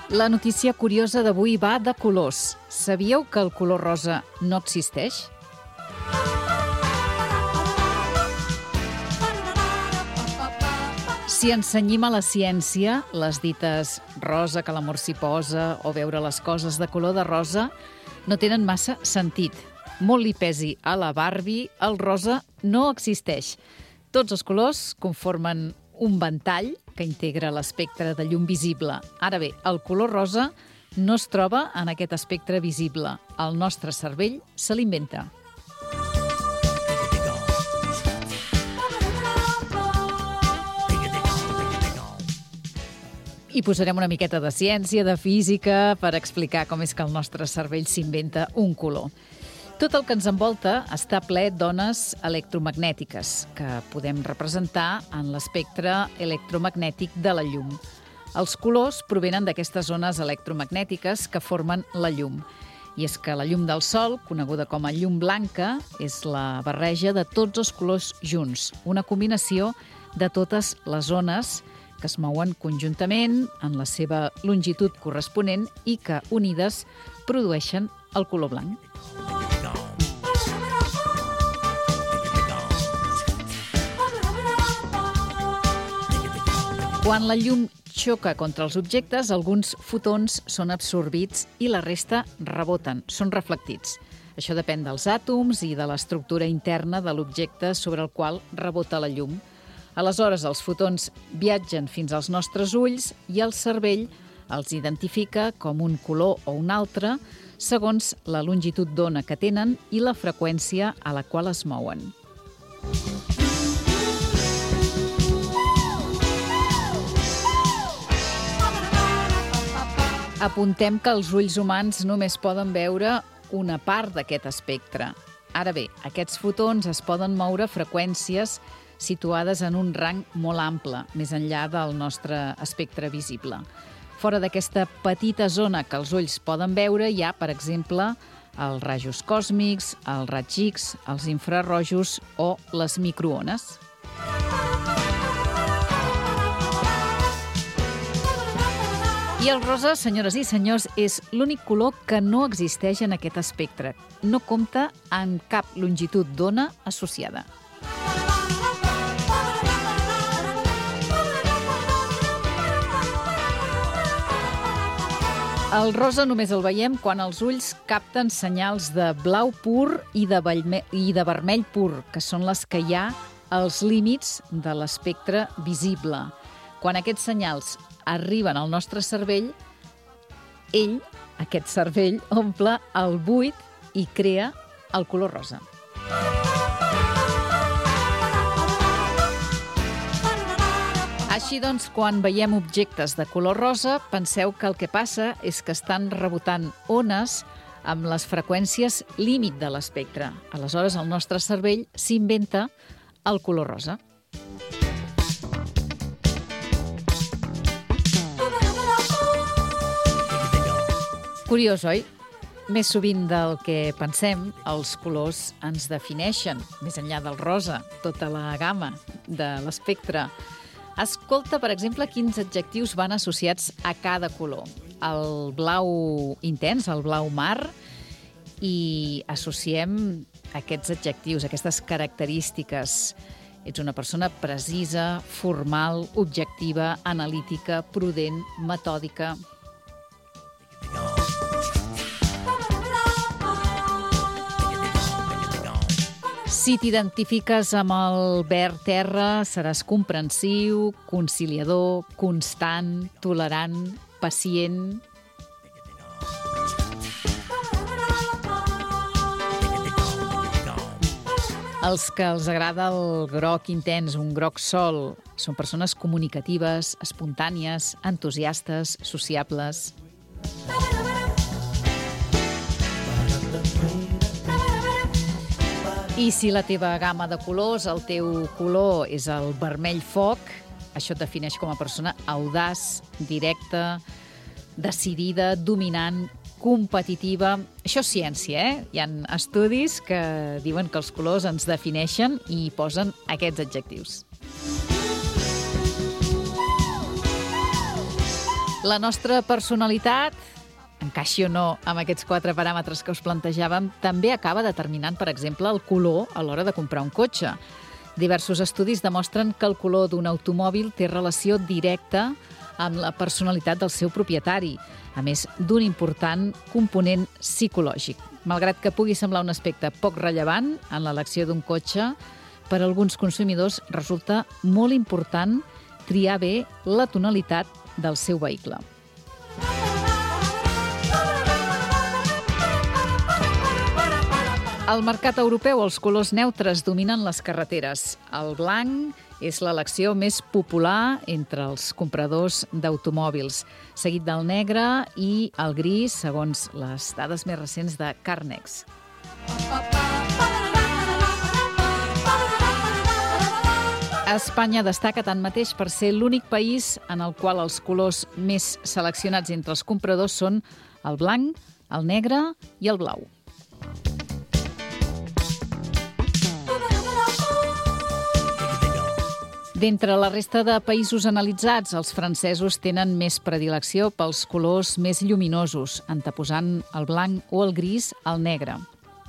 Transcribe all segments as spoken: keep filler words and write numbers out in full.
La notícia curiosa d'avui va de colors. Sabíeu que el color rosa no existeix? Si ens cenyim a la ciència, les dites rosa, que l'amor s'hi posa, o veure les coses de color de rosa, no tenen massa sentit. Molt li pesi a la Barbie, el rosa no existeix. Tots els colors conformen un ventall que integra l'espectre de llum visible. Ara bé, el color rosa no es troba en aquest espectre visible. El nostre cervell se l'inventa. I posarem una miqueta de ciència, de física, per explicar com és que el nostre cervell s'inventa un color. Tot el que ens envolta està ple d'ones electromagnètiques, que podem representar en l'espectre electromagnètic de la llum. Els colors provenen d'aquestes ones electromagnètiques que formen la llum. I és que la llum del sol, coneguda com a llum blanca, és la barreja de tots els colors junts, una combinació de totes les ones que es mouen conjuntament en la seva longitud corresponent i que, unides, produeixen el color blanc. Quan la llum xoca contra els objectes, alguns fotons són absorbits i la resta reboten, són reflectits. Això depèn dels àtoms i de l'estructura interna de l'objecte sobre el qual rebota la llum. Aleshores, els fotons viatgen fins als nostres ulls i el cervell els identifica com un color o un altre segons la longitud d'ona que tenen i la freqüència a la qual es mouen. Apuntem que els ulls humans només poden veure una part d'aquest espectre. Ara bé, aquests fotons es poden moure a freqüències situades en un rang molt ample, més enllà del nostre espectre visible. Fora d'aquesta petita zona que els ulls poden veure hi ha, per exemple, els rajos còsmics, els raigs X, els infrarrojos o les microones. I el rosa, senyores i senyors, és l'únic color que no existeix en aquest espectre. No compta amb cap longitud d'ona associada. El rosa només el veiem quan els ulls capten senyals de blau pur i de, i de vermell pur, que són les que hi ha als límits de l'espectre visible. Quan aquests senyals arriben al nostre cervell, ell, aquest cervell, omple el buit i crea el color rosa. Així doncs, quan veiem objectes de color rosa, penseu que el que passa és que estan rebotant ones amb les freqüències límit de l'espectre. Aleshores, el nostre cervell s'inventa el color rosa. Curiós, oi? Més sovint del que pensem, els colors ens defineixen, més enllà del rosa, tota la gamma de l'espectre. Escolta, per exemple, quins adjectius van associats a cada color. El blau intens, el blau mar, i associem aquests adjectius, aquestes característiques. Ets una persona precisa, formal, objectiva, analítica, prudent, metòdica. Si t'identifiques amb el verd terra, seràs comprensiu, conciliador, constant, tolerant, pacient. Els que els agrada el groc intens, un groc sol, són persones comunicatives, espontànies, entusiastes, sociables. I si la teva gamma de colors, el teu color és el vermell foc, això et defineix com a persona audaç, directa, decidida, dominant, competitiva. Això és ciència, eh? Hi ha estudis que diuen que els colors ens defineixen i posen aquests adjectius. La nostra personalitat, encaixi o no amb aquests quatre paràmetres que us plantejàvem, també acaba determinant, per exemple, el color a l'hora de comprar un cotxe. Diversos estudis demostren que el color d'un automòbil té relació directa amb la personalitat del seu propietari, a més d'un important component psicològic. Malgrat que pugui semblar un aspecte poc rellevant en l'elecció d'un cotxe, per a alguns consumidors resulta molt important triar bé la tonalitat del seu vehicle. Al mercat europeu, els colors neutres dominen les carreteres. El blanc és l'elecció més popular entre els compradors d'automòbils, seguit del negre i el gris, segons les dades més recents de Carnex. Espanya destaca tanmateix per ser l'únic país en el qual els colors més seleccionats entre els compradors són el blanc, el negre i el blau. D'entre la resta de països analitzats, els francesos tenen més predilecció pels colors més lluminosos, anteposant el blanc o el gris al negre.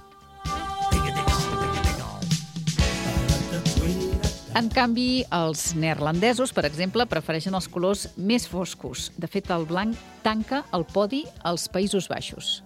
En canvi, els neerlandesos, per exemple, prefereixen els colors més foscos. De fet, el blanc tanca el podi als Països Baixos.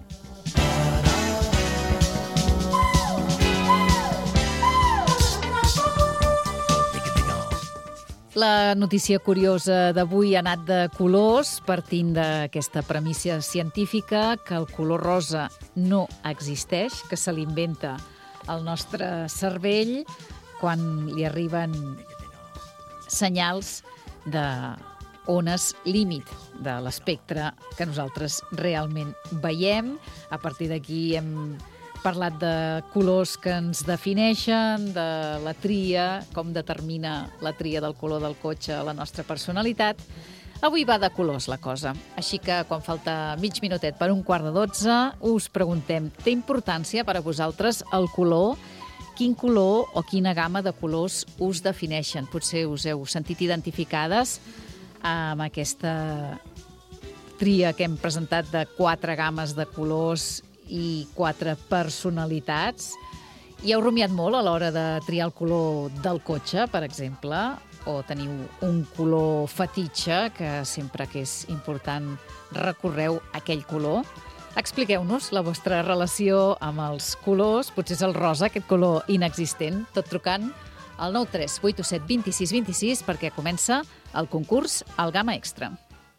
La notícia curiosa d'avui ha anat de colors, partint d'aquesta premissa científica que el color rosa no existeix, que se l'inventa el nostre cervell quan li arriben senyals d'ones límit de l'espectre que nosaltres realment veiem. A partir d'aquí hem parlat de colors que ens defineixen, de la tria, com determina la tria del color del cotxe la nostra personalitat. Avui va de colors la cosa, així que quan falta mig minutet per un quart de dotze us preguntem, té importància per a vosaltres el color? Quin color o quina gamma de colors us defineixen? Potser us heu sentit identificades amb aquesta tria que hem presentat de quatre gammes de colors i quatre personalitats. I heu rumiat molt a l'hora de triar el color del cotxe, per exemple, o teniu un color fetitxe que sempre que és important recorreu aquell color? Expliqueu-nos la vostra relació amb els colors, potser és el rosa, aquest color inexistent, tot trucant al nou tres vuit set dos sis dos sis perquè comença el concurs al Gamma Extra.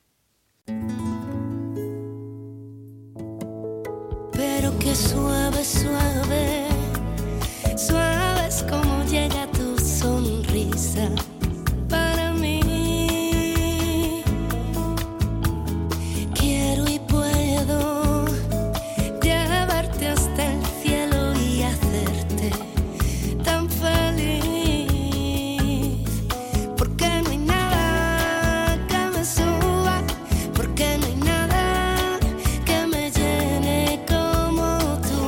Pero que suave, suave, suave es como llega tu sonrisa para mí. Quiero y puedo llevarte hasta el cielo y hacerte tan feliz, porque no hay nada que me suba, porque no hay nada que me llene como tú.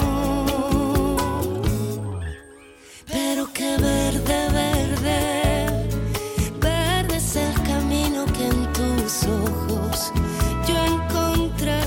Pero que verde, verde, verde es el camino que en tus ojos yo encontré.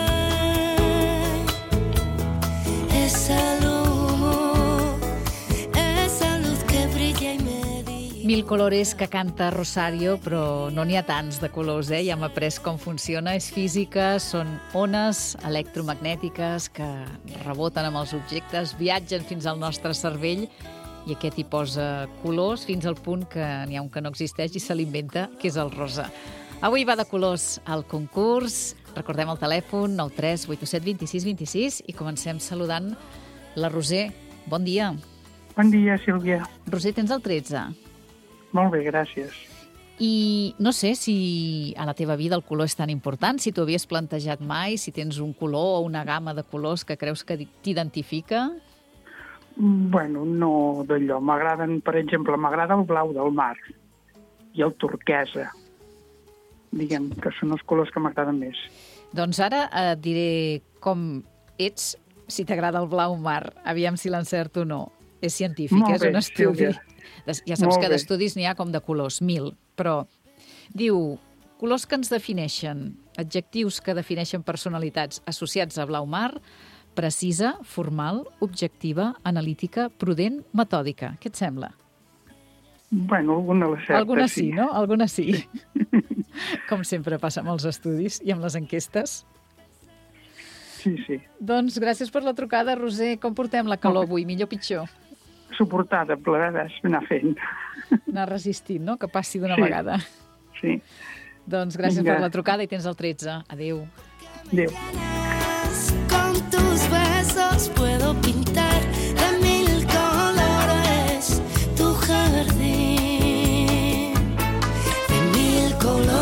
Esa luz, esa luz que brilla y me dice. Mil colores que canta Rosario, però no n'hi ha tants de colors, eh? Ja hem après com funciona. És física, són ones electromagnètiques que reboten amb els objectes, viatgen fins al nostre cervell i aquest hi posa colors fins al punt que n'hi ha un que no existeix i se l'inventa, que és el rosa. Avui va de colors al concurs. Recordem el telèfon nou tres vuit set dos sis dos sis i comencem saludant la Roser. Bon dia. Bon dia, Sílvia. Roser, tens el tretze. Molt bé, gràcies. I no sé si a la teva vida el color és tan important, si t'ho havies plantejat mai, si tens un color o una gamma de colors que creus que t'identifica. Bueno, no d'allò. M'agraden, per exemple, m'agrada el blau del mar i el turquesa. Diguem que són els colors que m'agraden més. Doncs ara et diré com ets, si t'agrada el blau mar. Aviam si l'encerto o no. És científic, Molt és bé, un estudi. Sílvia. Ja saps Molt que bé. d'estudis n'hi ha com de colors, mil. Però diu, colors que ens defineixen. Adjectius que defineixen personalitats associats a blau mar: precisa, formal, objectiva, analítica, prudent, metòdica. Què et sembla? Bueno, alguna la certa, Alguna sí, sí. no? Alguna sí. Com sempre passa amb els estudis i amb les enquestes. Sí, sí. Doncs gràcies per la trucada, Roser. Com portem la calor avui? Millor o pitjor? Suportada, plegades, anar fent. Anar resistint, no? Que passi d'una Sí. vegada. Sí. Doncs gràcies Vinga. per la trucada i tens el tretze. Adéu. Adéu. Con tus besos puedo pintar de mil colores tu jardín, de mil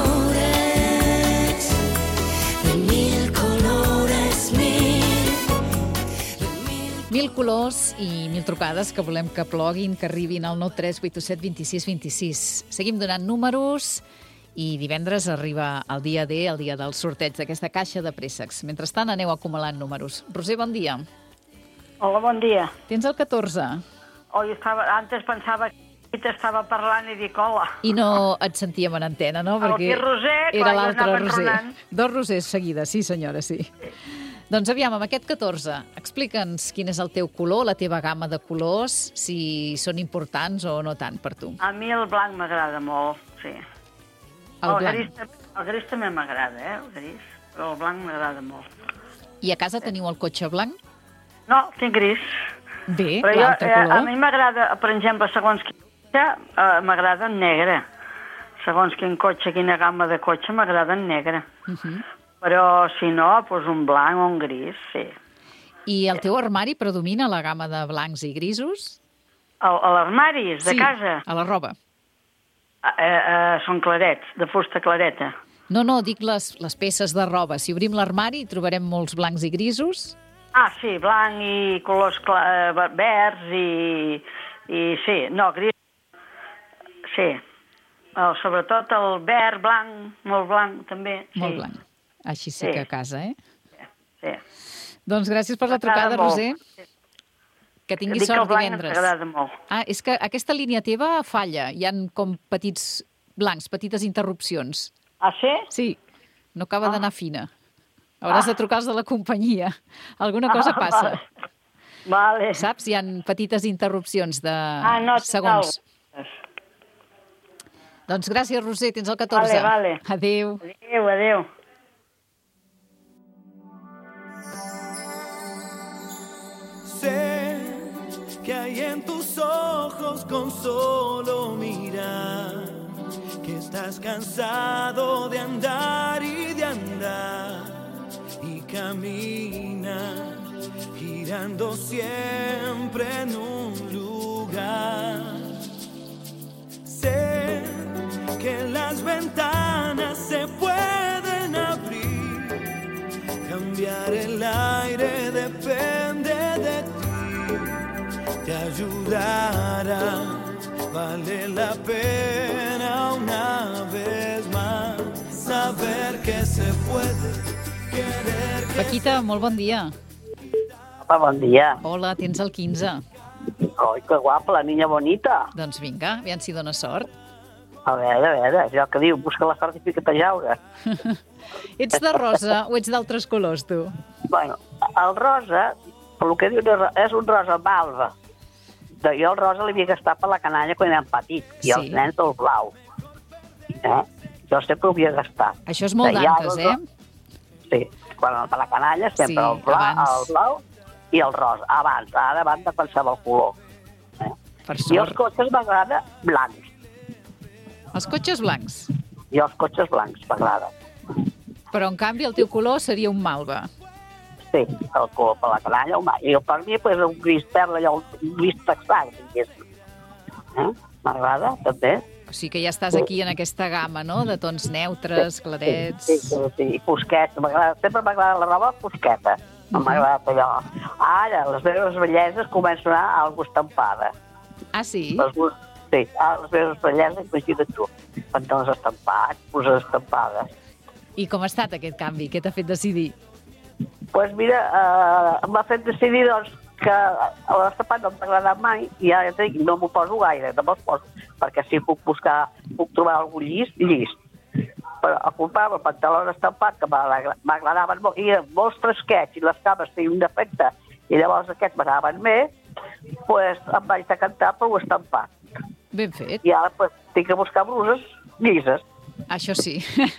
colores, de mil colores, mil, de mil. Mil colors i mil trucades que volem que ploguin, que arribin al nou tres vuit set dos sis dos sis. Seguim donant números i divendres arriba el dia D, el dia del sorteig d'aquesta caixa de préssecs. Mentrestant, aneu acumulant números. Roser, bon dia. Hola, bon dia. Tens el catorze Oh, jo estava, antes pensava que t'estava parlant i dic hola. i no et sentíem en antena, no? El que és Roser, clar, era jo l'altre anava Roser. enronant. Dos Rosers seguides, sí senyora, sí. Doncs aviam, amb aquest catorze, explica'ns quin és el teu color, la teva gamma de colors, si són importants o no tant per tu. A mi el blanc m'agrada molt, sí. El blanc. Gris, el gris també m'agrada, eh, el gris, però el blanc m'agrada molt. I a casa teniu el cotxe blanc? No, tinc gris. Bé, Però jo, l'altre eh, a color. mi m'agrada, per exemple, segons quin cotxe, eh, m'agrada en negre. Segons quin cotxe, quina gamma de cotxe, m'agrada en negre. Uh -huh. Però, si no, doncs un blanc o un gris, sí. I el teu armari predomina la gamma de blancs i grisos? El, a l'armari, de sí, casa, a la roba. eh, eh, són clarets, de fusta clareta. No, no, dic les, les peces de roba. Si obrim l'armari hi trobarem molts blancs i grisos. Ah, sí, blanc i colors cla- eh, verds i, i sí, no, gris, sí. El, sobretot el verd, blanc, molt blanc també. Sí. Molt blanc. Així sí, Sí. que a casa, eh? Sí. Doncs gràcies per la trucada, M'agrada molt. Roser. Que tingui Dic que el sort blanc divendres. m'agrada molt. Ah, és que aquesta línia teva falla. Hi han com petits blancs, petites interrupcions. Ah, sí? Sí, no acaba Ah. d'anar fina. Hauràs de trucar als de la companyia. Alguna cosa passa. Vale. Saps? Hi han petites interrupcions de Ah, no, segons. no. Doncs gràcies, Roser, tens el catorze. Vale, vale. Adéu. Adéu, adéu. Sé que hay en tus ojos con solo mirar, que estás cansado de andar y de andar y camina girando siempre en un lugar. Sé que las ventanas se pueden abrir, cambiar el aire depende de ti, te ayudará, vale la pena una vez más saber que se puede querer. Que Paquita, molt bon dia. Apa, bon dia. Hola, tens el quinze. Oi, que guapa, la niña bonita. Doncs vinga, aviam si dona sort. A veure, a veure, és el que diu, busca la sort i fica't a jaure. Ets de rosa o ets d'altres colors, tu? Bueno, el rosa, pel que diu, és un rosa malva. De, jo el rosa l'havia gastat per la canalla quan érem petits, i Sí. els nens el blau. Eh? Jo sempre ho havia gastat. Això és molt De ja d'antes, el eh? ro- Sí, quan per la canalla sempre Sí, el, blau, abans. el blau i el rosa. Abans, ara abans de qualsevol color. Eh? Per I els sort. cotxes m'agrada blancs. Els cotxes blancs. I els cotxes blancs m'agrada. Però, en canvi, el teu color seria un malva. Sí, el color per la canalla, home. I per mi, pues, un gris perla, allò, un gris texà, diguéssim. Eh? M'agrada, també. O sigui que ja estàs aquí en aquesta gamma, no?, de tons neutres, clarets... Sí, sí, sí, i fosqueta. M'agrada, sempre m'agrada la roba fosqueta. No Mhm. m'ha agradat allò. Ara, les meves belleses comencen a anar algo estampada. Ah, sí? Les, gust- sí, ah, les meves belleses, imagina't tu. Pantalons estampats, bluses estampades. I com ha estat aquest canvi? Què t'ha fet decidir? Doncs pues mira, eh, m'ha fet decidir doncs, que l'estampat no m'ha agradat mai i ara ja dic, no m'ho poso gaire, no me'ls poso, perquè si puc buscar, puc trobar algun llis, llis. però comprava el pantaló estampat, que m'agra- m'agradaven molt, i molts fresquets, i les cames feien un defecte, i llavors aquests m'agradaven més, pues, em vaig decantar per un estampat. Ben fet. I ara pues, tinc que buscar bluses llises. Això sí.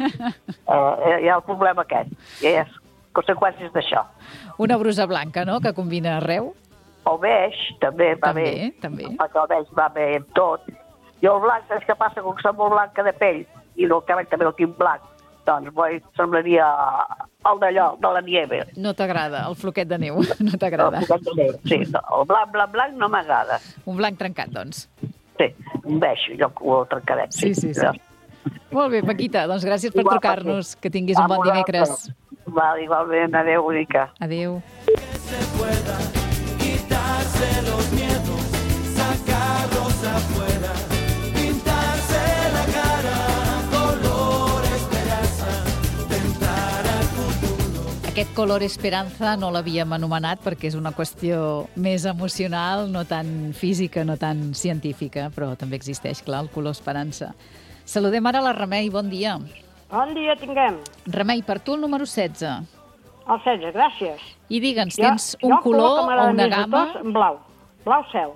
Eh, hi ha el problema aquest, i és conseqüències d'això. Una brusa blanca, no?, que combina arreu. El beix també va També, bé, també. perquè el beix va bé amb tot. I el blanc, saps què passa? Com que soc molt blanca de pell, i el cabell també el tinc blanc, doncs voi, semblaria el d'allò, de la nieve. No t'agrada, el floquet de neu, no t'agrada. El floquet de neu, sí, no, el blanc, blanc, blanc no m'agrada. Un blanc trencat, doncs. Sí, un beix, jo ho trencarem. Sí, sí, sí. Molt bé, Paquita, doncs gràcies per Igual, trucar-nos. Que tinguis un bon dimecres. Val, igualment, adéu, bonica. Adéu. se pueda quitarse los miedos, sacarlos afuera, pintarse la cara, color esperanza, tentar al futuro. Aquest color esperanza no l'havíem anomenat perquè és una qüestió més emocional, no tan física, no tan científica, però també existeix, clar, el color esperança. Saludem ara la Remei, bon dia. Bon dia tinguem. Remei, per tu el número setze. El setze, gràcies. I digue'ns, Jo- tens un jo el color que o m'agrada una més de gamma? tots, en blau. Blau cel.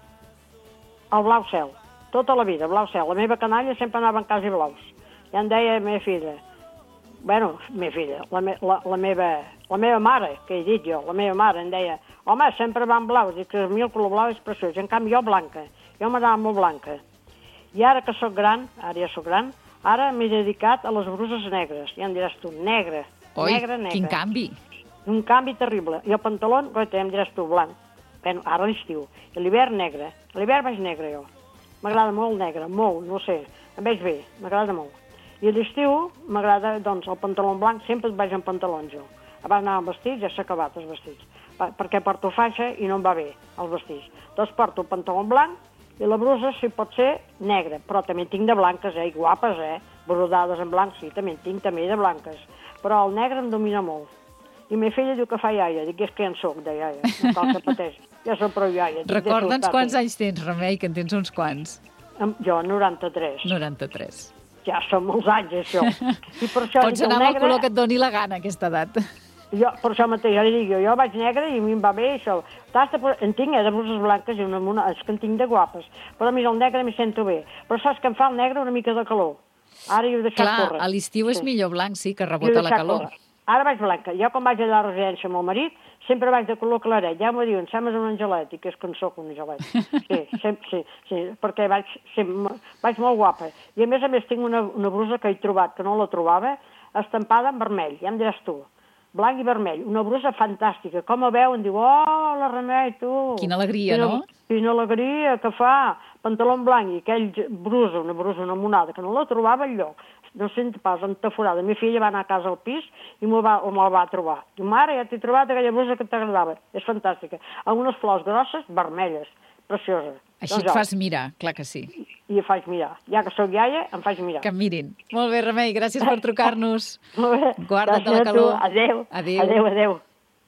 El blau cel. Tota la vida, blau cel. La meva canalla sempre anava en quasi blaus. Ja em deia la meva filla, bueno, meva filla, la, me, la, la, meva, la meva mare, que he dit jo, la meva mare em deia, home, sempre van blaus, dic que a mi el color blau és preciós, en canvi jo blanca, jo m'agradava molt blanca. I ara que sóc gran, ara ja sóc gran, ara m'he dedicat a les bruses negres, ja em diràs tu, negre, Oi, negre, negre. quin canvi. Un canvi terrible. I el pantaló, goita, em diràs tu, blanc. Bueno, ara a l'estiu. I l'hivern, negre. A l'hivern vaig negre, jo. M'agrada molt el negre, molt, no sé. Em veig bé, m'agrada molt. I a l'estiu m'agrada, doncs, el pantaló blanc, sempre vaig en pantalons, jo. Abans anava amb vestits, ja s'ha acabat els vestits. Per, perquè porto faixa i no em va bé, els vestits. Doncs porto el pantaló blanc i la brusa, si pot ser, negra. Però també en tinc de blanques, eh, i guapes, eh. Brodades en blanc, sí, també en tinc també de blanques. Però el negre em domina molt. I meva filla diu que fa iaia. Dic, és que ja en soc de iaia. No cal que pateix. Ja soc prou iaia. Dic, Recorda'ns deixa-ho quants estar, anys tens, Remei, que en tens uns quants. tu. Jo, noranta-tres. noranta-tres. Ja són molts anys, això. I per això Pots dic, el anar amb el negre, color que et doni la gana, a aquesta edat. jo, per això mateix, jo li dic, jo, jo vaig negre i a mi em va bé això. T'has de posar- En tinc, eh, de bruses blanques i una, una, és que en tinc de guapes. Però a mi el negre m'hi sento bé. Però saps que em fa el negre una mica de calor. Ara jo he deixat Clar, córrer. a l'estiu és Sí. millor blanc, sí, que Jo he rebota la deixat calor. córrer. Ara vaig blanca. Jo quan vaig allà a la residència amb el marit, sempre vaig de color claret. Ja m'ho diuen, sembles un angelet, i que és que en soc un angelet. Sí, sempre, sí, sí, perquè vaig, sempre, vaig molt guapa. I a més a més tinc una, una brusa que he trobat, que no la trobava, estampada en vermell, ja em diràs tu. Blanc i vermell, una brusa fantàstica. Com a veuen, diu, oh, la Remei, tu. Quina alegria, quina, no? Quina alegria que fa. Pantaló en blanc i aquell brusa, una brusa, una monada, que no la trobava enlloc. No sé pas, entaforada. La meva filla va anar a casa al pis i me'l va, me va trobar. Diu, mare, ja t'he trobat aquella brusa que t'agradava. És fantàstica. Amb unes flors grosses, vermelles, preciosa. Així Doncs et jo, fas mirar, clar que sí. I em faig mirar. Ja que sóc iaia, em faig mirar. Que em mirin. Molt bé, Remei, gràcies per trucar-nos. Molt bé. Guarda't de la Gràcies a tu. calor. Adéu. Adéu. Adéu, adéu.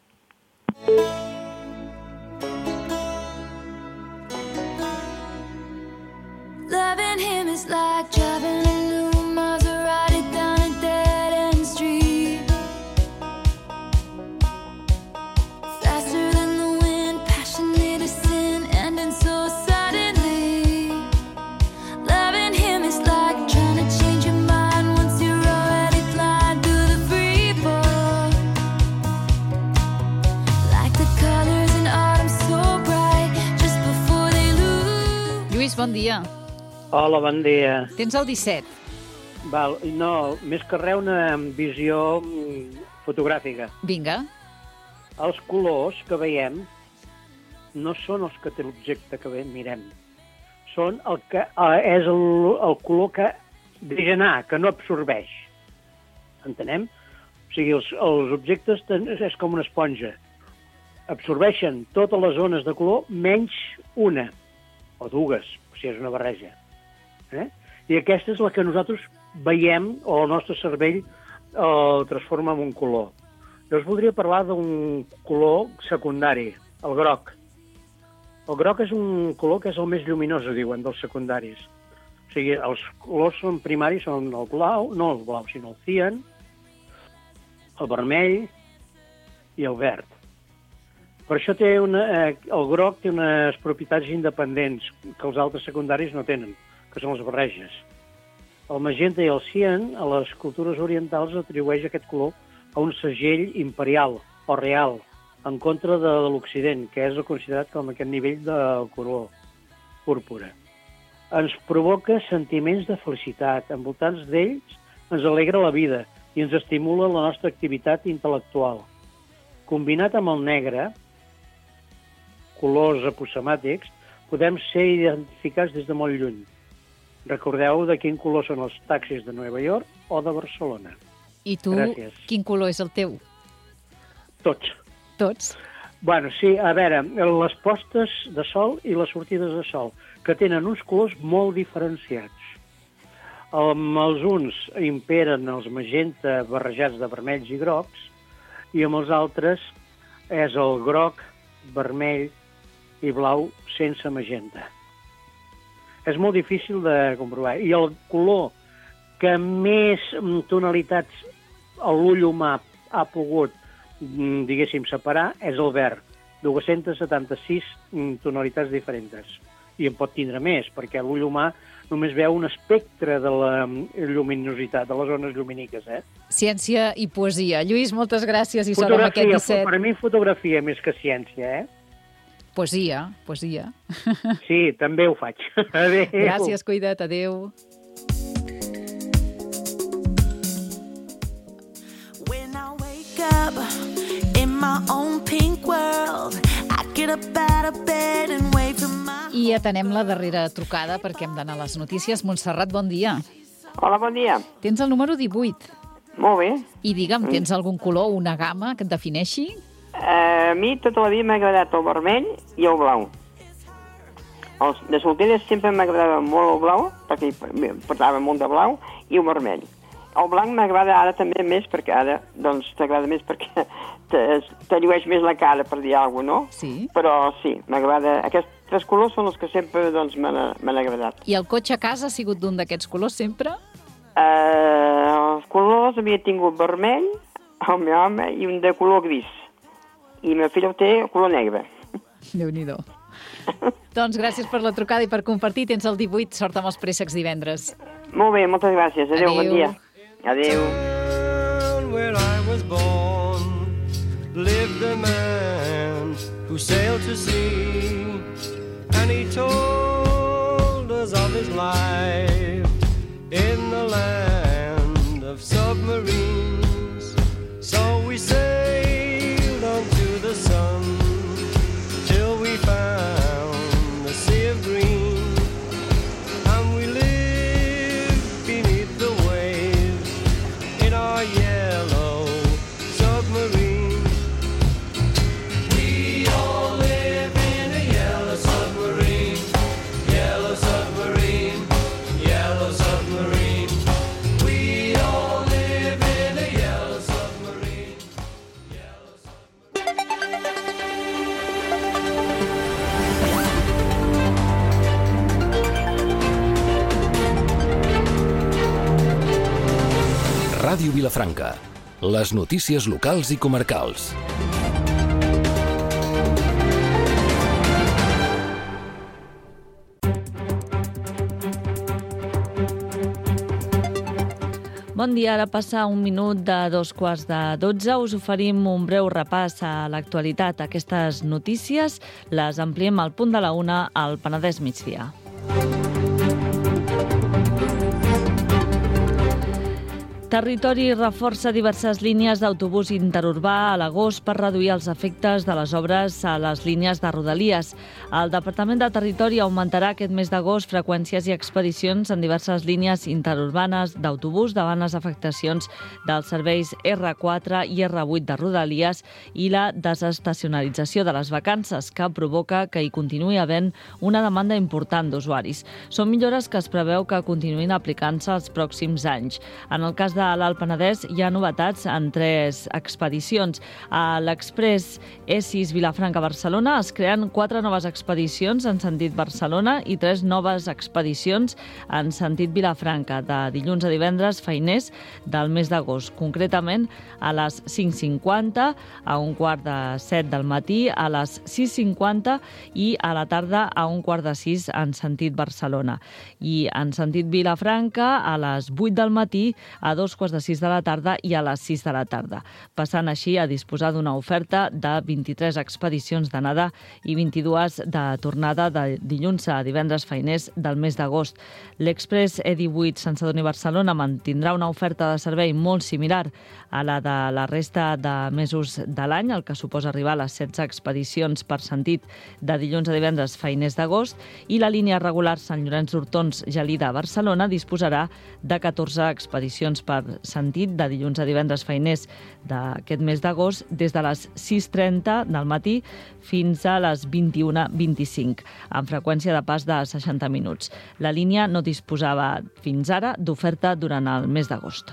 Loving him is like driving a new Maserati down a dead-end street. Faster than the wind, passionate as sin, ending so suddenly. Loving him is like trying to change your mind once you're already flying through the free fall. Like the colors in autumn so bright, just before they lose. Lluís, bon dia. Hola, bon dia. Tens el disset. Val, no, més que res una visió mm, fotogràfica. Vinga. Els colors que veiem no són els que té l'objecte que mirem. Són el que eh, és el, el color que deixa anar, que no absorbeix. Entenem? O sigui, els, els objectes ten, és com una esponja. Absorbeixen totes les zones de color menys una, o dues, si és una barreja. Eh? I aquesta és la que nosaltres veiem, o el nostre cervell el transforma en un color. Jo us voldria parlar d'un color secundari, el groc. El groc és un color que és el més lluminós, diuen, dels secundaris. O sigui, els colors són primaris, són el blau, no el blau, sinó el cian, el vermell i el verd. Per això té una, eh, el groc té unes propietats independents que els altres secundaris no tenen, que són les barreges. El magenta i el cian, a les cultures orientals, atribueix aquest color a un segell imperial o real, en contra de l'Occident, que és el considerat com aquest nivell de color púrpura. Ens provoca sentiments de felicitat. Envoltats d'ells ens alegra la vida i ens estimula la nostra activitat intel·lectual. Combinat amb el negre, colors aposemàtics, podem ser identificats des de molt lluny. Recordeu de quin color són els taxis de Nova York o de Barcelona. I tu, Gràcies. Quin color és el teu? Tots. Tots? Bueno, sí, a veure, les postes de sol i les sortides de sol, que tenen uns colors molt diferenciats. Amb els uns imperen els magenta barrejats de vermells i grocs, i amb els altres és el groc, vermell i blau sense magenta. És molt difícil de comprovar. I el color que més tonalitats l'ull humà ha pogut, diguéssim, separar és el verd. dues-centes setanta-sis tonalitats diferents. I en pot tindre més, perquè l'ull humà només veu un espectre de la lluminositat, de les zones llumíniques, eh? Ciència i poesia. Lluís, moltes gràcies i sort amb aquest disset. Per mi fotografia més que ciència, eh? Poesia, poesia. Sí, també ho faig. Adéu. Gràcies, cuida't, adéu. When I wake up in my own pink world, I get up out of bed and wave to my... I atenem la darrera trucada perquè hem d'anar a les notícies. Montserrat, bon dia. Hola, bon dia. Tens el número divuit. Molt bé. I digue'm, tens algun color, una gamma que et defineixi? Uh, a mi tota la vida m'ha agradat el vermell i el blau. Els, de solteres sempre m'agradava molt el blau, perquè portava molt de blau, i el vermell. El blanc m'agrada ara també més, perquè ara doncs t'agrada més perquè te, te llueix més la cara, per dir alguna cosa, no? Sí. Però sí, m'agrada... Aquests tres colors són els que sempre doncs, m'han agradat. I el cotxe a casa ha sigut d'un d'aquests colors sempre? Uh, els colors havia tingut vermell, el meu home, i un de color gris. I la meva filla ho té color negre. Déu-n'hi-do. Doncs gràcies per la trucada i per compartir. Tens el divuit, sort amb els préssecs divendres. Molt bé, moltes gràcies. Adéu, Adéu. bon dia. Adéu. Where I was born lived a man who sailed to sea, and he told us of his life in the land of submarines. So we sailed onto the sun till we found the sea of green, and we lived beneath the waves in our yellow submarine. We all live in a yellow submarine, yellow submarine, yellow submarine. We all live in a yellow submarine, yellow submarine. Ràdio Vilafranca. Les notícies locals i comarcals. Bon dia, ara passa un minut de dos quarts de dotze. Us oferim un breu repàs a l'actualitat. Aquestes notícies les ampliem al punt de la una al Penedès migdia. Territori reforça diverses línies d'autobús interurbà a l'agost per reduir els efectes de les obres a les línies de Rodalies. El Departament de Territori augmentarà aquest mes d'agost freqüències i expedicions en diverses línies interurbanes d'autobús davant les afectacions dels serveis erre quatre i erre vuit de Rodalies i la desestacionalització de les vacances, que provoca que hi continuï havent una demanda important d'usuaris. Són millores que es preveu que continuïn aplicant-se els pròxims anys. En el cas de l'Alt Penedès hi ha novetats en tres expedicions. A l'Express E sis Vilafranca-Barcelona es creen quatre noves expedicions en sentit Barcelona i tres noves expedicions en sentit Vilafranca, de dilluns a divendres feiners del mes d'agost. Concretament, a les cinc cinquanta, a un quart de set del matí, a les sis cinquanta i a la tarda a un quart de sis en sentit Barcelona. I en sentit Vilafranca a les vuit del matí, a dos quarts de sis de la tarda i a les sis de la tarda, passant així a disposar d'una oferta de vint-i-tres expedicions d'anada i vint-i-dues de tornada de dilluns a divendres feiners del mes d'agost. L'Express E divuit Sant Sadurní Barcelona mantindrà una oferta de servei molt similar a la de la resta de mesos de l'any, el que suposa arribar a les setze expedicions per sentit de dilluns a divendres feiners d'agost, i la línia regular Sant Llorenç d'Hortons Gelida a Barcelona disposarà de catorze expedicions per sentit de dilluns a divendres feiners d'aquest mes d'agost, des de les sis trenta del matí fins a les vint-i-una vint-i-cinc, amb freqüència de pas de seixanta minuts. La línia no disposava fins ara d'oferta durant el mes d'agost.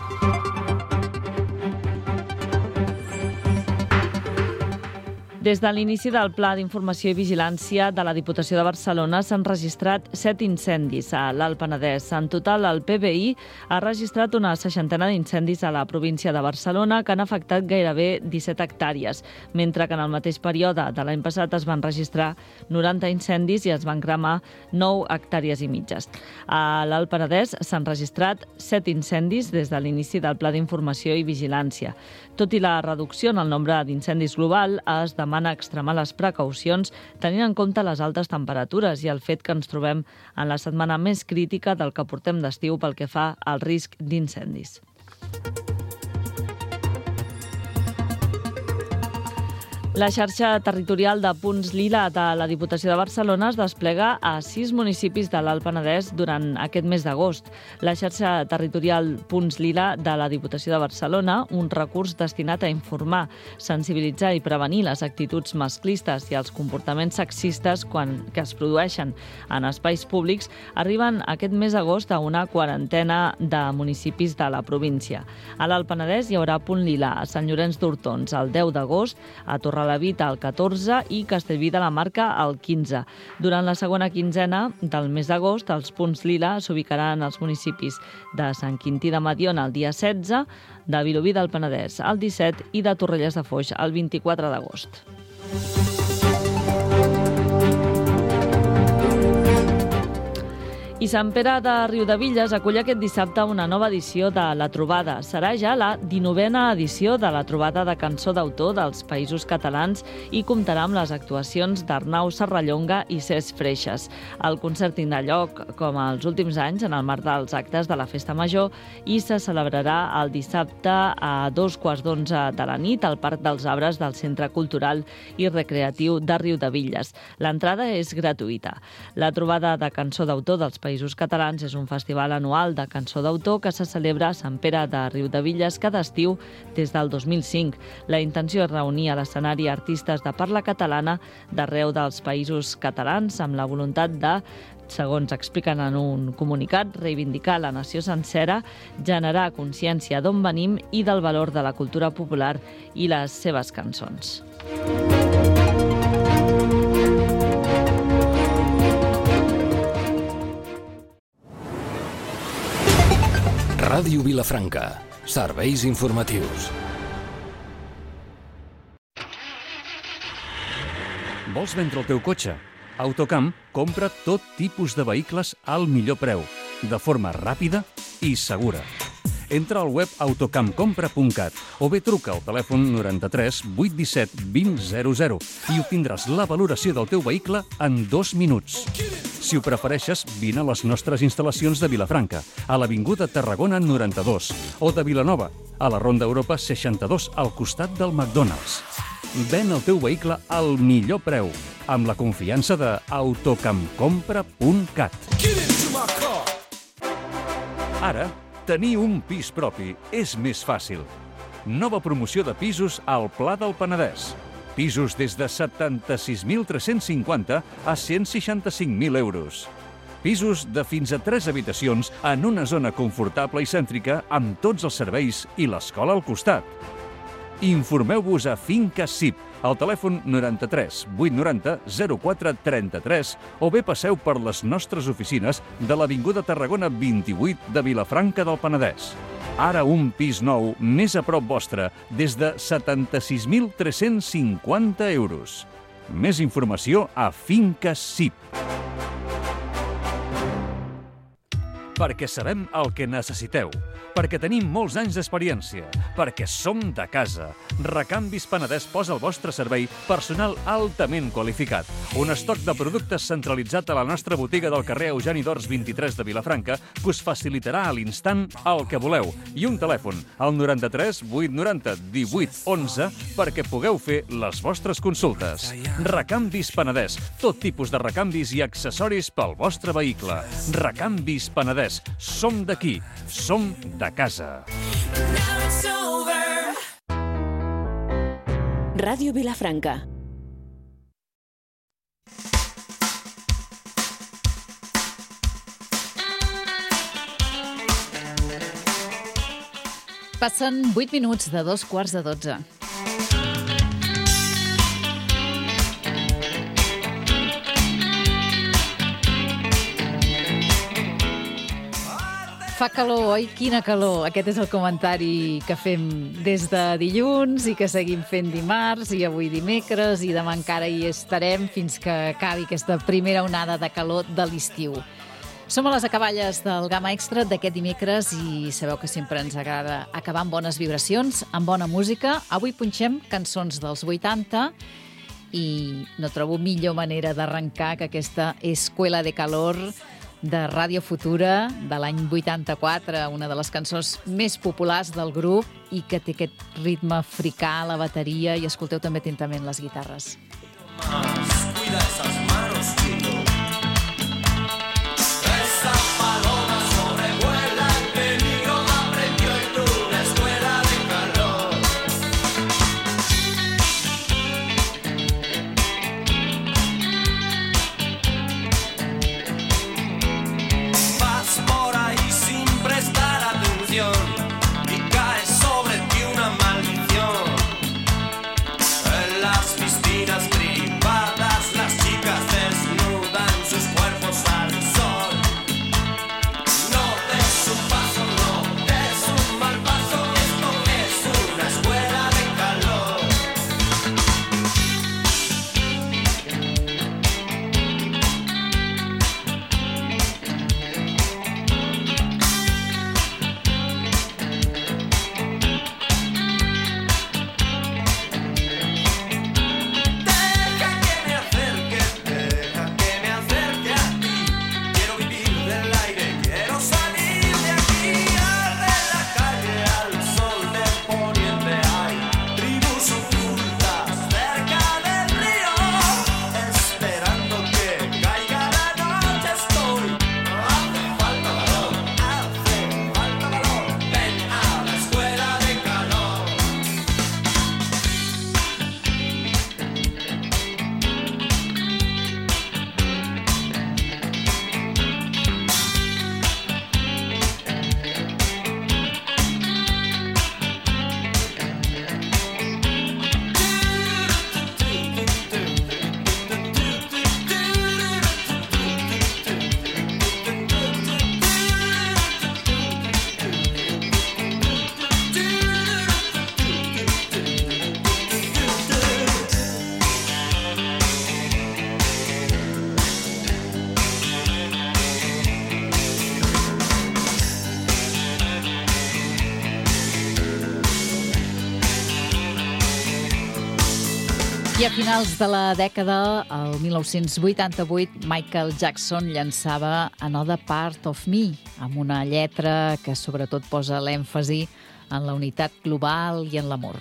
Des de l'inici del Pla d'Informació i Vigilància de la Diputació de Barcelona s'han registrat set incendis a l'Alt Penedès. En total, el P B I ha registrat una seixantena d'incendis a la província de Barcelona que han afectat gairebé disset hectàrees, mentre que en el mateix període de l'any passat es van registrar noranta incendis i es van cremar nou hectàrees i mitges. A l'Alt Penedès s'han registrat set incendis des de l'inici del Pla d'Informació i Vigilància. Tot i la reducció en el nombre d'incendis global, es demana demana extremar les precaucions tenint en compte les altes temperatures i el fet que ens trobem en la setmana més crítica del que portem d'estiu pel que fa al risc d'incendis. La xarxa territorial de punts lila de la Diputació de Barcelona es desplega a sis municipis de l'Alt Penedès durant aquest mes d'agost. La xarxa territorial punts lila de la Diputació de Barcelona, un recurs destinat a informar, sensibilitzar i prevenir les actituds masclistes i els comportaments sexistes quan que es produeixen en espais públics, arriben aquest mes d'agost a una quarantena de municipis de la província. A l'Alt Penedès hi haurà punt lila a Sant Llorenç d'Hortons el deu d'agost, a Torrelavit el catorze i Castellví de la Marca el quinze. Durant la segona quinzena del mes d'agost, els punts lila s'ubicaran als municipis de Sant Quintí de Mediona el dia setze, de Vilobí del Penedès el disset i de Torrelles de Foix el vint-i-quatre d'agost. I Sant Pere de Riudebitlles acull aquest dissabte una nova edició de La Trobada. Serà ja la dinovena edició de la trobada de cançó d'autor dels Països Catalans i comptarà amb les actuacions d'Arnau Serrallonga i Cesc Freixes. El concert tindrà lloc, com els últims anys, en el marc dels actes de la Festa Major i se celebrarà el dissabte a dos quarts d'onze de la nit al Parc dels Arbres del Centre Cultural i Recreatiu de Riudebitlles. L'entrada és gratuïta. La trobada de cançó d'autor dels Països Països Catalans és un festival anual de cançó d'autor que se celebra a Sant Pere de Riudebitlles cada estiu des del dos mil cinc. La intenció és reunir a l'escenari artistes de parla catalana d'arreu dels Països Catalans amb la voluntat de, segons expliquen en un comunicat, reivindicar la nació sencera, generar consciència d'on venim i del valor de la cultura popular i les seves cançons. Ràdio Vilafranca. Serveis informatius. Vols vendre el teu cotxe? Autocamp compra tot tipus de vehicles al millor preu, de forma ràpida i segura. Entra al web autocampcompra punt cat o bé truca al telèfon noranta-tres vuit disset vint zero zero i obtindràs la valoració del teu vehicle en dos minuts. Si ho prefereixes, vine a les nostres instal·lacions de Vilafranca, a l'Avinguda Tarragona noranta-dos, o de Vilanova, a la Ronda Europa seixanta-dos, al costat del McDonald's. Ven el teu vehicle al millor preu, amb la confiança de autocampcompra punt cat. Ara, tenir un pis propi és més fàcil. Nova promoció de pisos al Pla del Penedès. Pisos des de setanta-sis mil tres-cents cinquanta a cent seixanta-cinc mil euros. Pisos de fins a tres habitacions en una zona confortable i cèntrica amb tots els serveis i l'escola al costat. Informeu-vos a Finca Cip, al telèfon noranta-tres vuit noranta zero quatre trenta-tres o bé passeu per les nostres oficines de l'Avinguda Tarragona vint-i-vuit de Vilafranca del Penedès. Ara un pis nou més a prop vostre des de setanta-sis mil tres-cents cinquanta euros. Més informació a Finca Cip. Perquè sabem el que necessiteu, perquè tenim molts anys d'experiència, perquè som de casa. Recanvis Penedès posa al vostre servei personal altament qualificat. Un estoc de productes centralitzat a la nostra botiga del carrer Eugeni d'Ors vint-i-tres de Vilafranca que us facilitarà a l'instant el que voleu. I un telèfon, al noranta-tres vuit noranta divuit onze, perquè pugueu fer les vostres consultes. Recanvis Penedès, tot tipus de recanvis i accessoris pel vostre vehicle. Recanvis Penedès. Som d'aquí, som de casa. Ràdio Vilafranca. Passen vuit minuts de dos quarts de dotze. Fa calor, oi? Quina calor! Aquest és el comentari que fem des de dilluns i que seguim fent dimarts i avui dimecres i demà encara hi estarem fins que acabi aquesta primera onada de calor de l'estiu. Som a les acaballes del Gamma Extra d'aquest dimecres i sabeu que sempre ens agrada acabar amb bones vibracions, amb bona música. Avui punxem cançons dels vuitanta i no trobo millor manera d'arrencar que aquesta Escuela de Calor de Ràdio Futura, de l'any vuitanta-quatre, una de les cançons més populars del grup i que té aquest ritme africà, la bateria, i escolteu també atentament les guitarres. Cuida esas manos, chulo. Esa paloma sobrevuela el peligro, aprendió en una escuela de calor. Vas por ahí sin prestar atención y cae sobre ti una maldición. En las piscinas privadas las chicas desnudan sus cuerpos al sol. No des un paso, no des un mal paso, esto es una escuela de calor. Deja que me acerque, deja que me acerque a ti. Quiero vivir del aire, quiero salir de aquí. Arde la calle al sol del poniente hay tribus ocultas cerca del río. Esperando que caiga la noche estoy. Hace falta valor, hace falta valor. Ven a la escuela de calor. I a finals de la dècada, el mil nou-cents vuitanta-vuit, Michael Jackson llançava Another Part of Me, amb una lletra que sobretot posa l'èmfasi en la unitat global i en l'amor.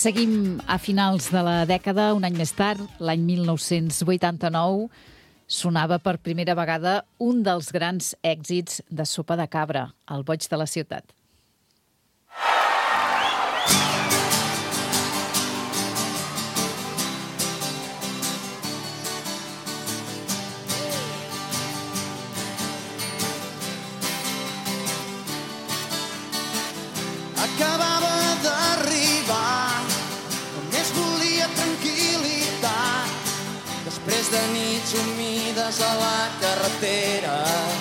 Seguim a finals de la dècada, un any més tard, l'any mil nou-cents vuitanta-nou, sonava per primera vegada un dels grans èxits de Sopa de Cabra, El boig de la ciutat. Acabava d'arribar, només volia tranquil·litat. Després de nits humides a la carretera,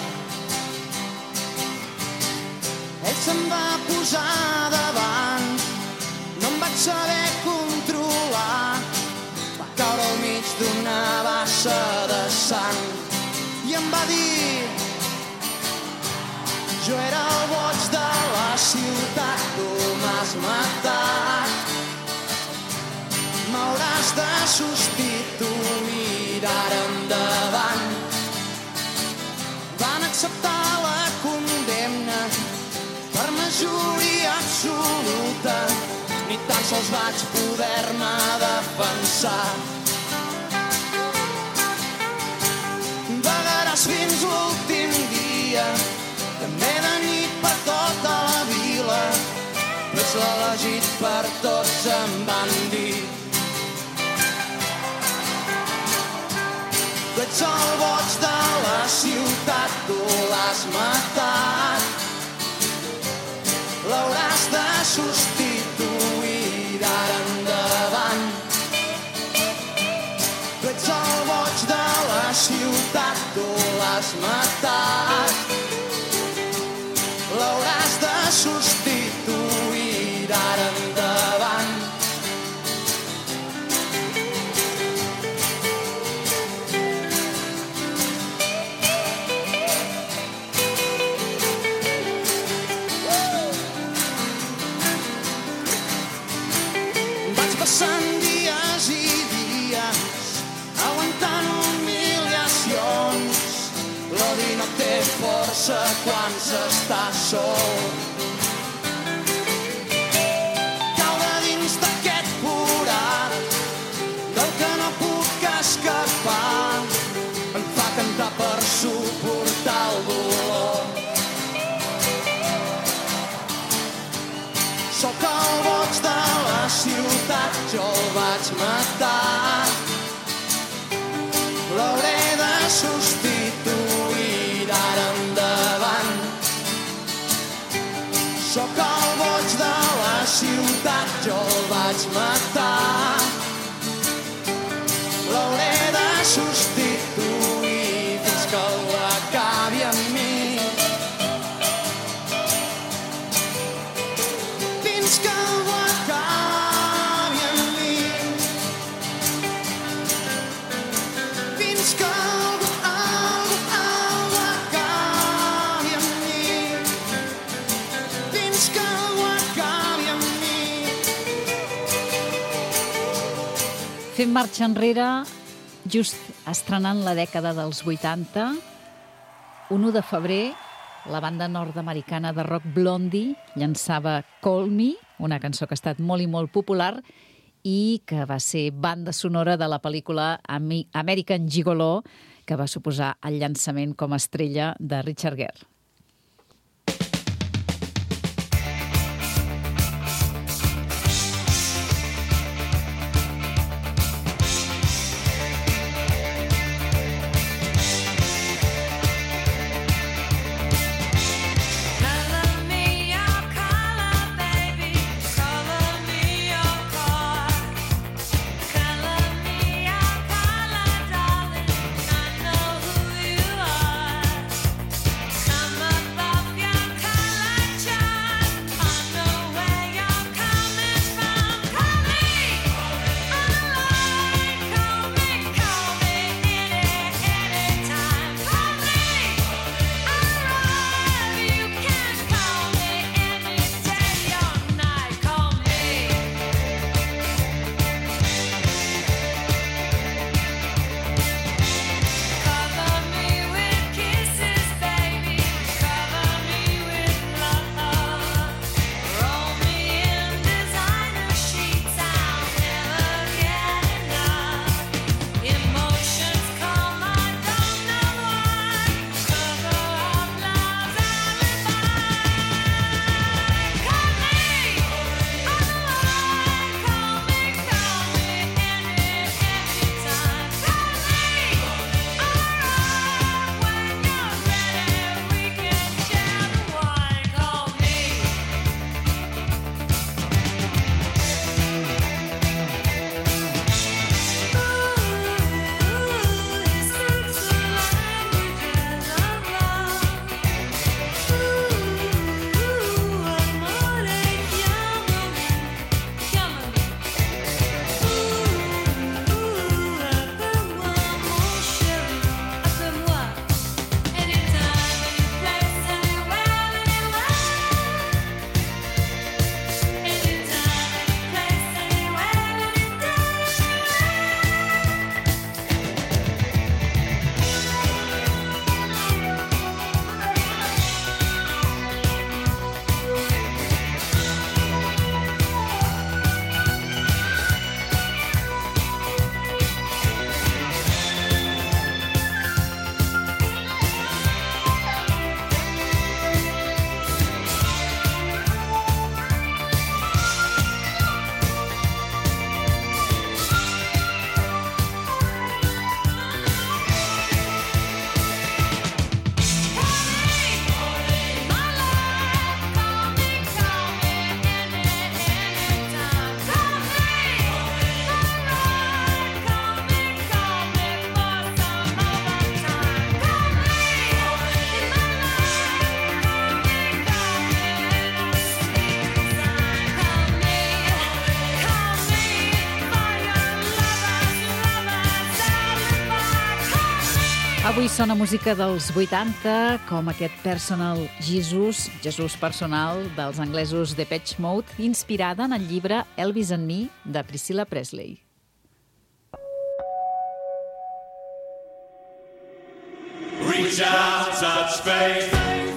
ell se'm va posar davant, no em vaig saber controlar. Va caure al mig d'una bassa de sang i em va dir: jo era el boig de la ciutat, tu m'has matat. M'hauràs de substituir d'ara endavant. Van acceptar la condemna per majoria absoluta, ni tan sols vaig poder-me defensar. Vagaràs fins l'últim dia, també de nit per tota la vila, però ets l'elegit per tots, em van dir. Tu ets el boig de la ciutat, tu l'has matat. L'hauràs de substituir d'ara endavant. Tu ets el boig de la ciutat, tu l'has matat. L'hauràs de substituir d'ara endavant. Vaig passant dies i dies, aguantant humiliacions. L'odi no té força quan s'està sol. Caure dins d'aquest forat del que no puc escapar em fa cantar per suportar el dolor. Sóc el boig de la ciutat, jo el vaig matar. L'hauré de substituir d'ara endavant. Sóc el boig de la ciutat, jo el vaig matar. L'hauré de substituir fins que ho acabi amb mi. Fins que ho acabi amb mi. Fins que algú, algú, algú acabi amb mi. Fins que algú acabi amb mi. Fem marxa enrere, just estrenant la dècada dels vuitanta, un u de febrer, la banda nord-americana de rock Blondie llançava Call Me, una cançó que ha estat molt i molt popular i que va ser banda sonora de la pel·lícula American Gigolo, que va suposar el llançament com a estrella de Richard Gere. Some Avui sona música dels vuitanta, com aquest Personal Jesus, Jesús personal, dels anglesos Depeche Mode, inspirada en el llibre Elvis and Me, de Priscilla Presley. Reach out, touch faith.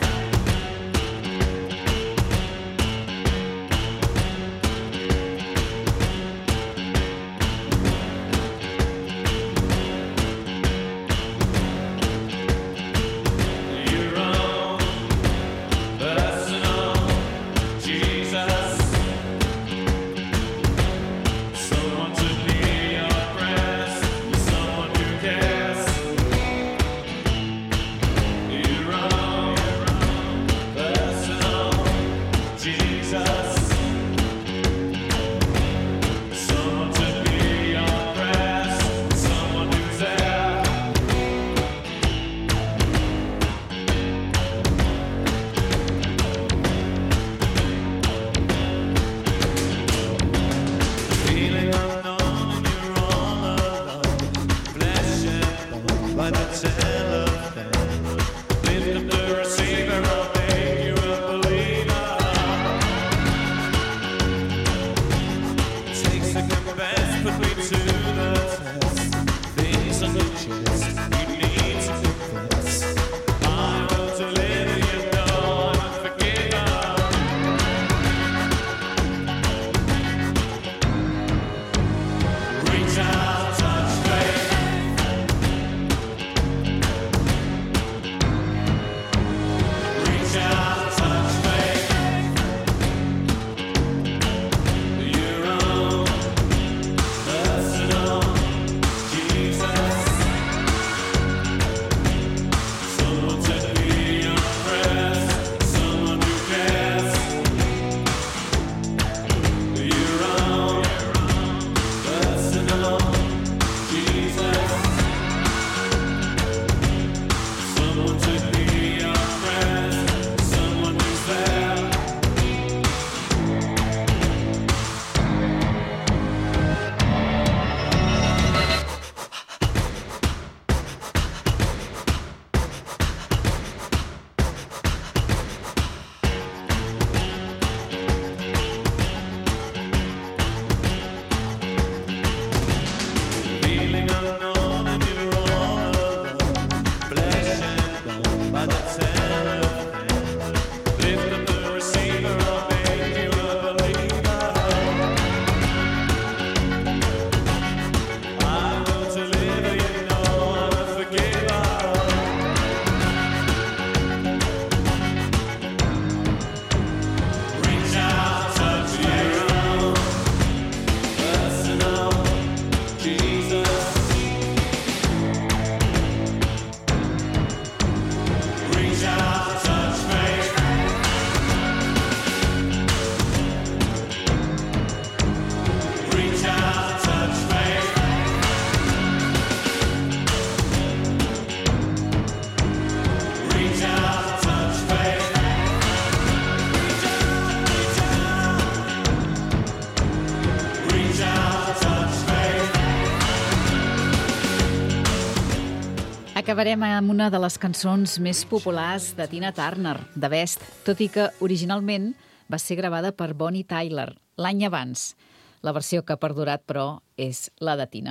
Acabarem amb una de les cançons més populars de Tina Turner, The Best, tot i que originalment va ser gravada per Bonnie Tyler l'any abans. La versió que ha perdurat, però, és la de Tina.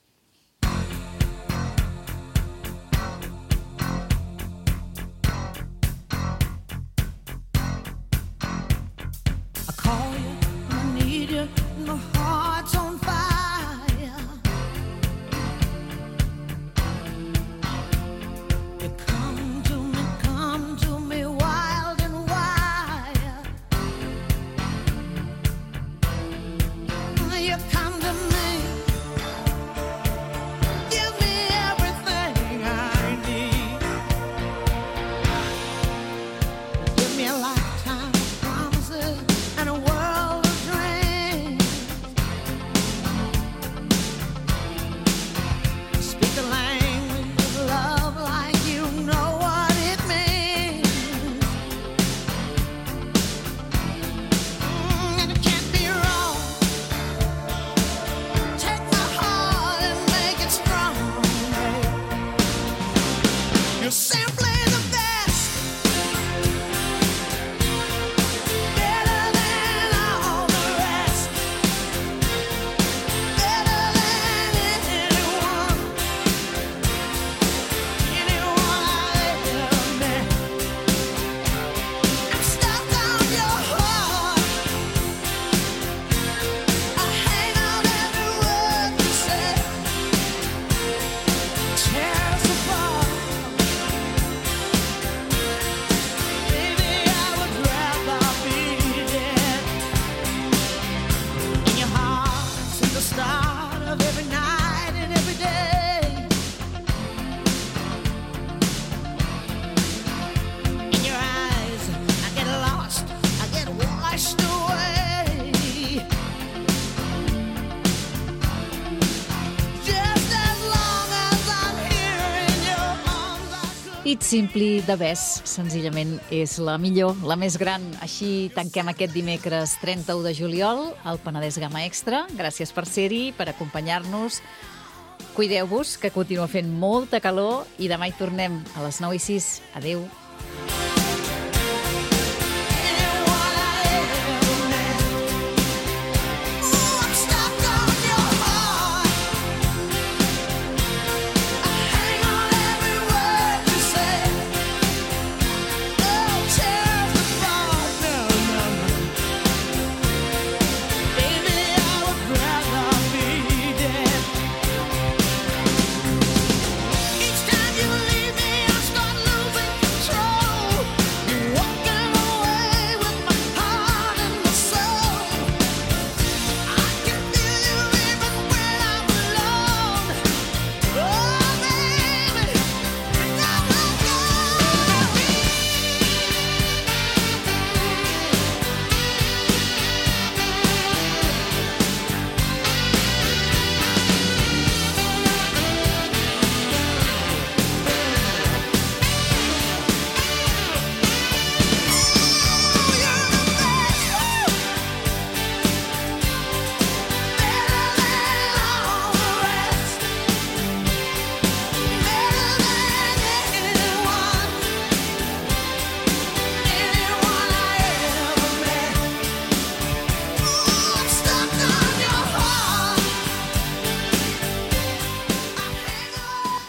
I call you, I need you, my heart's on fire. You come to me, come to me wild and wild. You come to me Sweet Simply de Bess, senzillament és la millor, la més gran. Així tanquem aquest dimecres trenta-u de juliol al Penedès Gamma Extra. Gràcies per ser-hi, per acompanyar-nos. Cuideu-vos, que continua fent molta calor i demà hi tornem a les nou i sis. Adéu.